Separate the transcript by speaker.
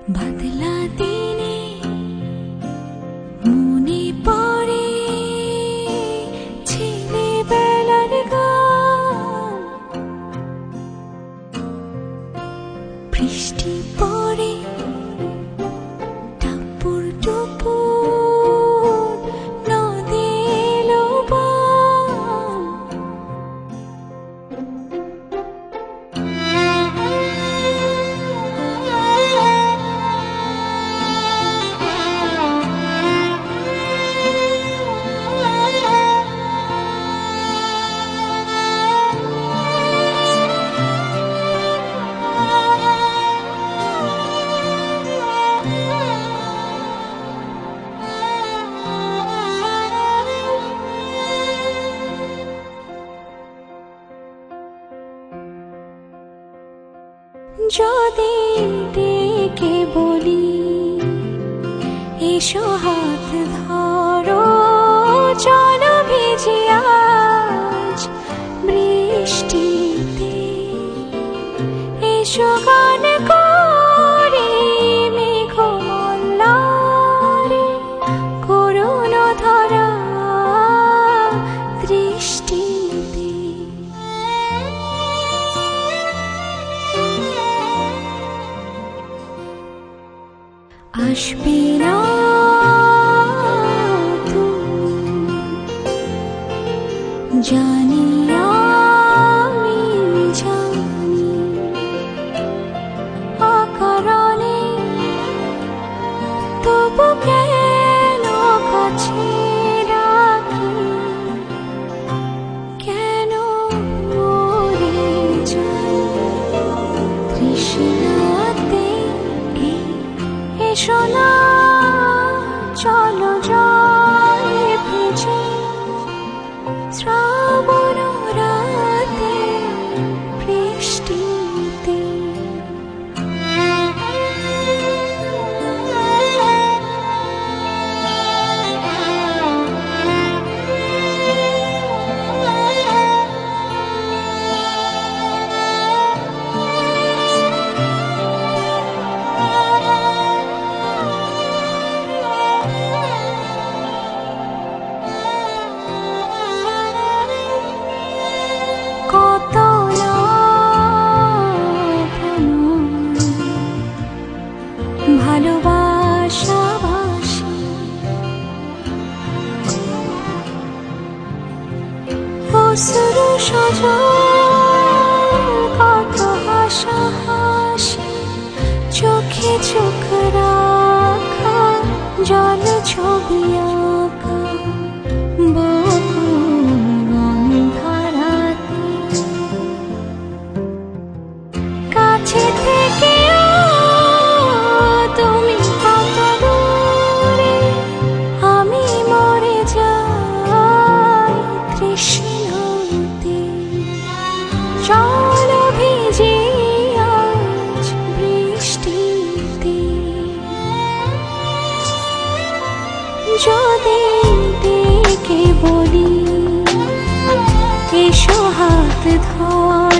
Speaker 1: বাদলা দিনে মনে পড়ে ছেলেবেলার গান, বৃষ্টি পড়ে টাপুর টুপুর নদী এলো বান। যদি ডেকে বলি এসো হাত ধরো, চলো ভিজি আজ বৃষ্টিতে, এসো গান করি মেঘমল্লারে, করুণ ধরা দৃষ্টিতে। আসবে না তুমি জানি, আমি জানি, অকারণে তবু কেন কাছে রাখি, কেন মরে যাই তৃষ্ণাতে। এসো না চলো জলে ভিজে শ্রাবণ রাতে বৃষ্টিতে। কত ভালোবাসাবাসি অশ্রু সজল, কত হাসাহাসি, চোখে চোখ রাখা, জল ছবি আঁকা, কাছে থেকে তুমি কত দূরে, আমি মরে যাই তৃষ্ণাতে। চলো ভিজি আজ বৃষ্টিতে। যদি ডেকে বলি এসো হাত ধর,